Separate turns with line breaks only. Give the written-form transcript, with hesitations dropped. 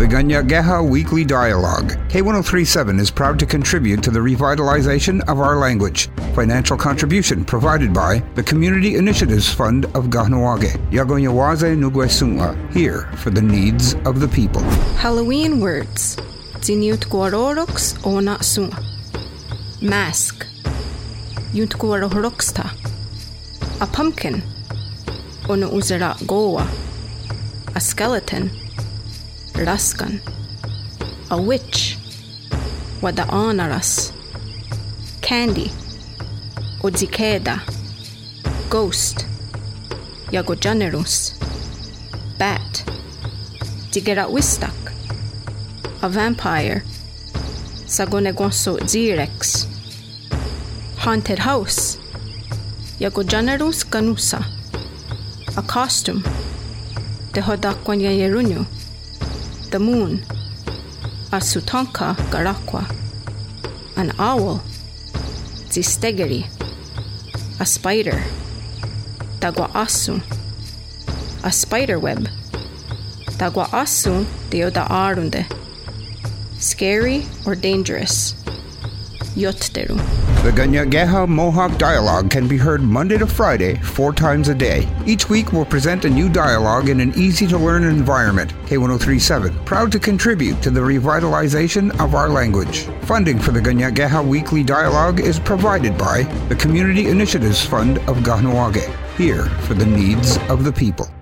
The Ganyageha Weekly Dialogue. K1037 is proud to contribute to the revitalization of our language. Financial contribution provided by the Community Initiatives Fund of Kahnawake. Yagonyawaze Nugwesunga, here for the needs of the people.
Halloween words. Ziniut guarorox ona sunga. Mask. Yunt guaroroxta. A pumpkin. Ona uzera goa. A skeleton. Raskan. A witch. Wada anaras. Candy. Odzikeda. Ghost. Yagojanerus. Bat. Digeratwistak. A vampire. Sagonegonso Zirex. Haunted house. Yagojanerus Ganusa. A costume. Dehodakwanyayerunyu. The moon. A Sutonka Garakwa. An owl. Zistegeri. A spider. Dagwaasu. A spider web. Dagwaasu deoda arunde. Scary or dangerous. Yotteru.
The Ganyageha Mohawk Dialogue can be heard Monday to Friday, 4 times a day. Each week we'll present a new dialogue in an easy-to-learn environment. K1037, proud to contribute to the revitalization of our language. Funding for the Ganyageha Weekly Dialogue is provided by the Community Initiatives Fund of Kahnawake, here for the needs of the people.